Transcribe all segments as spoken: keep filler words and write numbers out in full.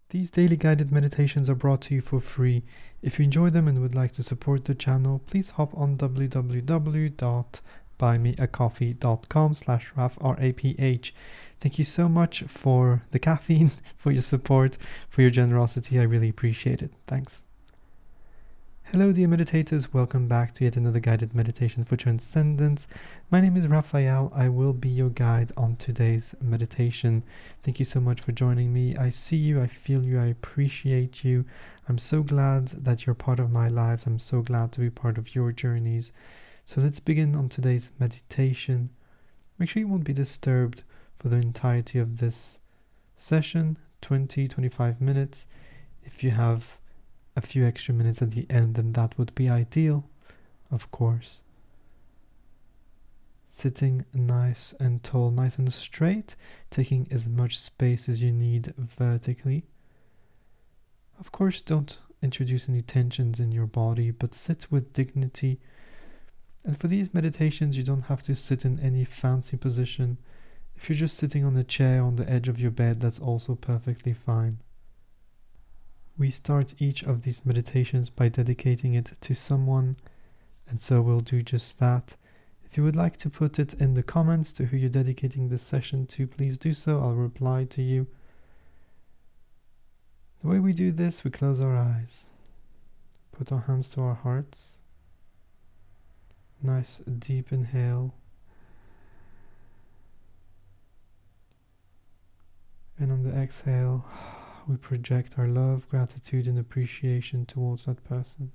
These daily guided meditations are brought to you for free. If you enjoy them and would like to support the channel, please hop on w w w dot buy me a coffee dot com slash raph, R A P H. Thank you so much for the caffeine, for your support, for your generosity. I really appreciate it. Thanks. Hello dear meditators, welcome back to yet another guided meditation for transcendence. My name is Raphael. I will be your guide on today's meditation. Thank you so much for joining me. I see you, I feel you, I appreciate you. I'm so glad that you're part of my lives. I'm so glad to be part of your journeys. So let's begin on today's meditation. Make sure you won't be disturbed for the entirety of this session, twenty to twenty-five minutes. If you have a few extra minutes at the end, then that would be ideal, of course. Sitting nice and tall, nice and straight, taking as much space as you need vertically. Of course, don't introduce any tensions in your body, but sit with dignity. And for these meditations, you don't have to sit in any fancy position. If you're just sitting on a chair on the edge of your bed, that's also perfectly fine. We start each of these meditations by dedicating it to someone, and so we'll do just that. If you would like to put it in the comments to who you're dedicating this session to, please do so. I'll reply to you. The way we do this, we close our eyes, put our hands to our hearts, nice deep inhale, and on the exhale, we project our love, gratitude, and appreciation towards that person.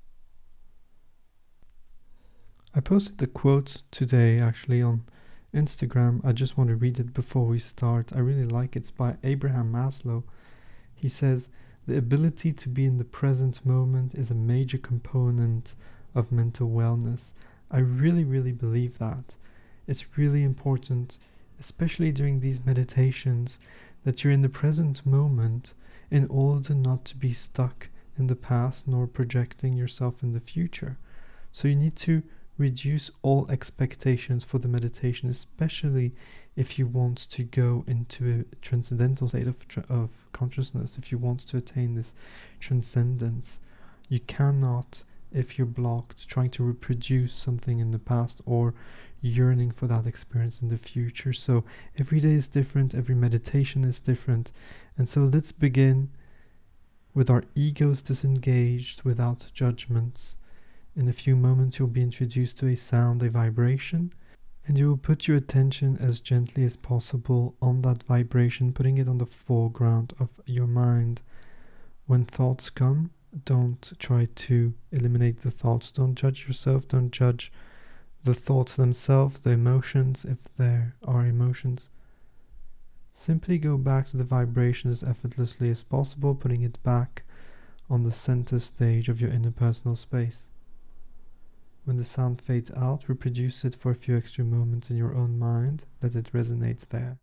I posted the quote today actually on Instagram. I just want to read it before we start. I really like it. It's by Abraham Maslow. He says, "The ability to be in the present moment is a major component of mental wellness." I really, really believe that. It's really important, especially during these meditations, that you're in the present moment in order not to be stuck in the past nor projecting yourself in the future. So you need to reduce all expectations for the meditation, especially if you want to go into a transcendental state of, of consciousness, if you want to attain this transcendence. You cannot, if you're blocked, trying to reproduce something in the past or yearning for that experience in the future. So every day is different, every meditation is different. And so let's begin with our egos disengaged, without judgments. In a few moments you'll be introduced to a sound, a vibration, and you will put your attention as gently as possible on that vibration, putting it on the foreground of your mind. When thoughts come, don't try to eliminate the thoughts. Don't judge yourself, don't judge the thoughts themselves, the emotions, if there are emotions. Simply go back to the vibration as effortlessly as possible, putting it back on the center stage of your interpersonal space. When the sound fades out, reproduce it for a few extra moments in your own mind. Let it resonate there.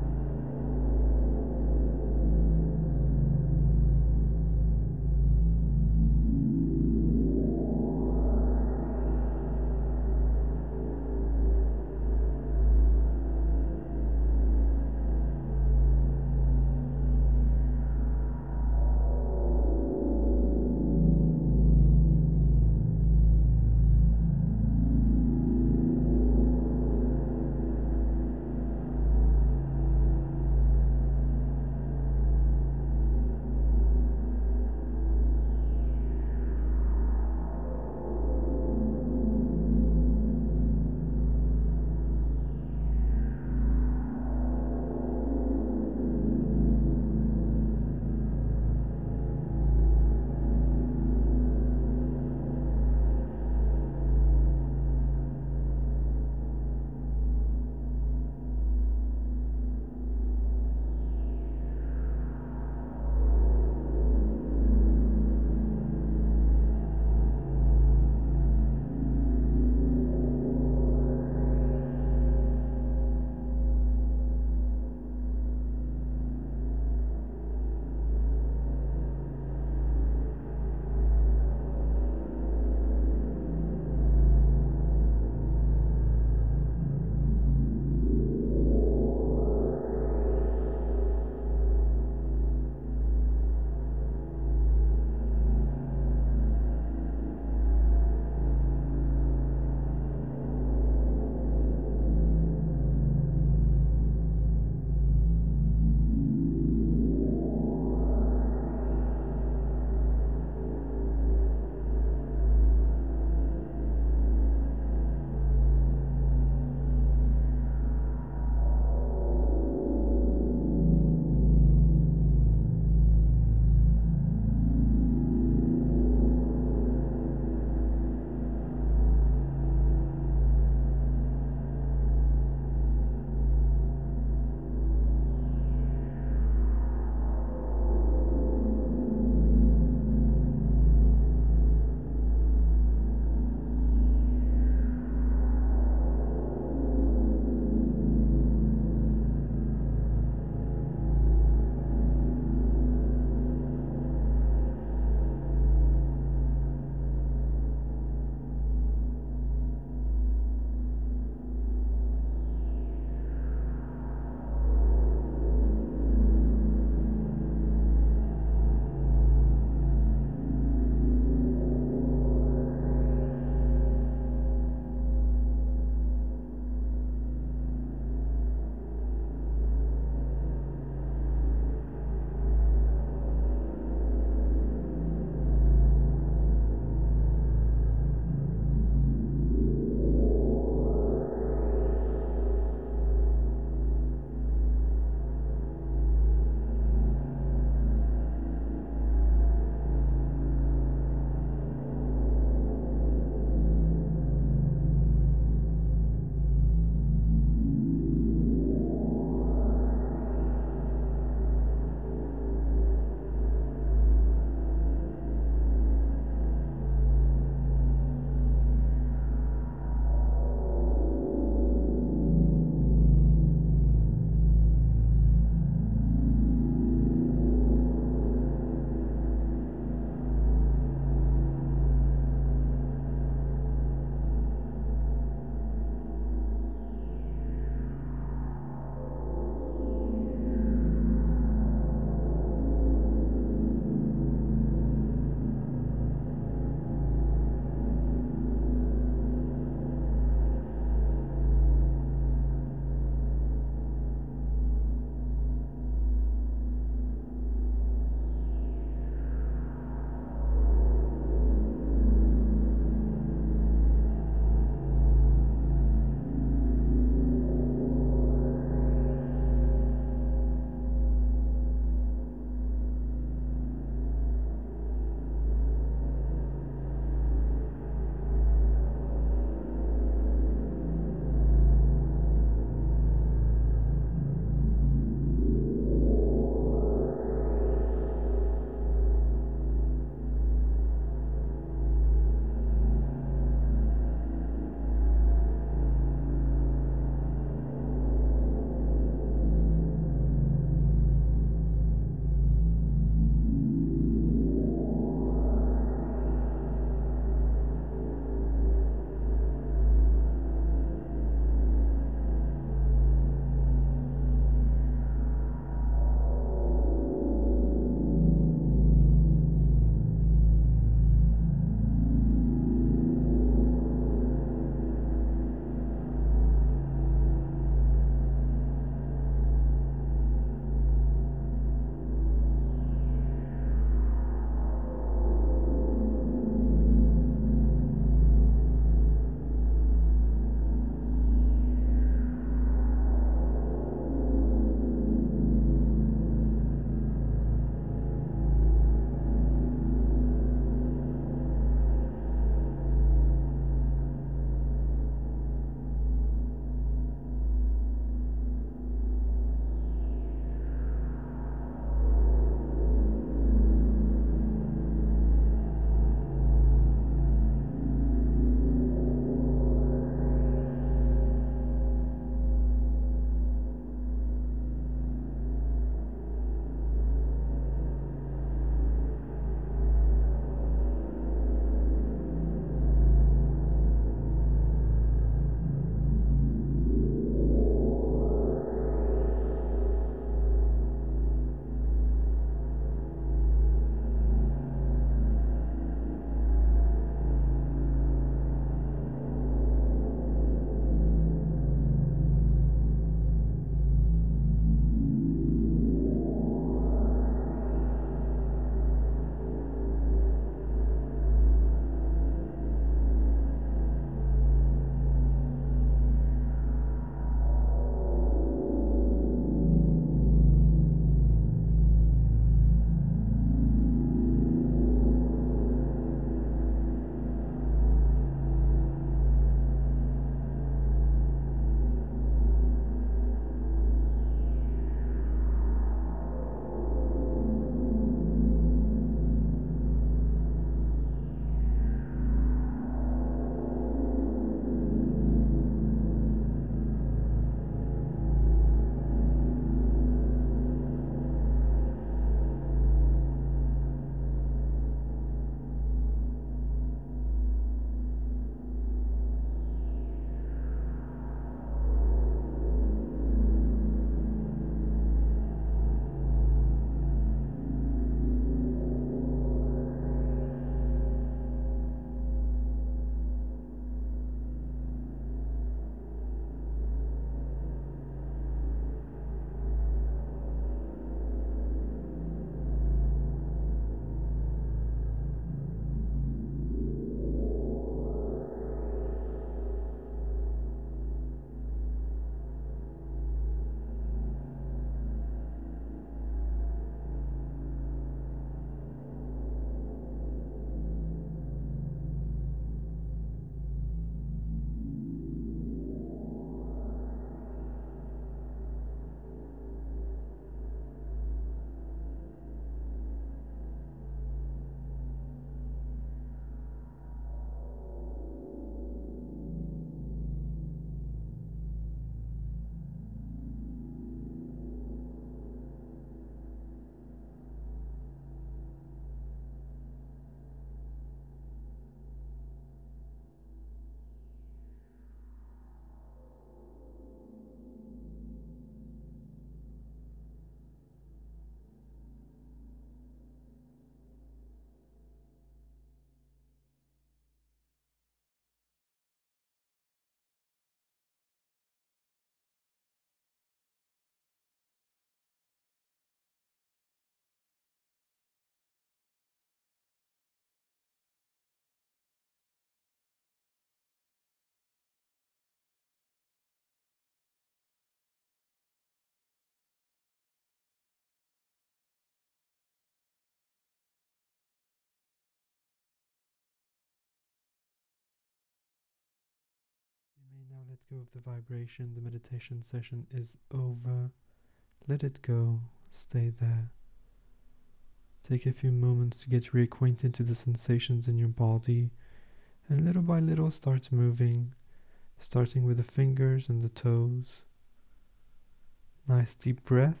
go of the vibration. The meditation session is over. Let it go. Stay there. Take a few moments to get reacquainted to the sensations in your body, and little by little start moving, starting with the fingers and the toes. Nice deep breath.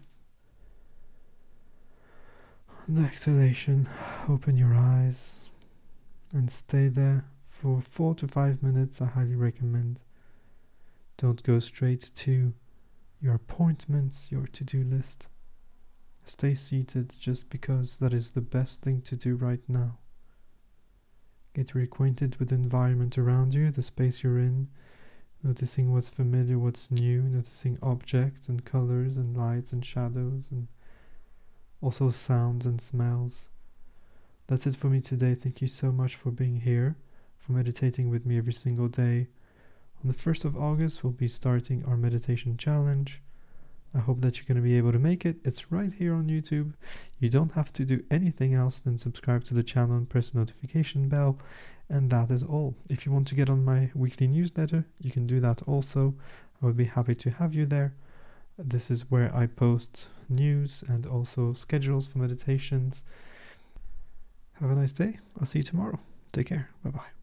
On the exhalation, open your eyes and stay there for four to five minutes. I highly recommend. Don't go straight to your appointments, your to-do list. Stay seated just because that is the best thing to do right now. Get reacquainted with the environment around you, the space you're in, noticing what's familiar, what's new, noticing objects and colors and lights and shadows and also sounds and smells. That's it for me today. Thank you so much for being here, for meditating with me every single day. On the first of August, we'll be starting our meditation challenge. I hope that you're going to be able to make it. It's right here on YouTube. You don't have to do anything else than subscribe to the channel and press the notification bell. And that is all. If you want to get on my weekly newsletter, you can do that also. I would be happy to have you there. This is where I post news and also schedules for meditations. Have a nice day. I'll see you tomorrow. Take care. Bye-bye.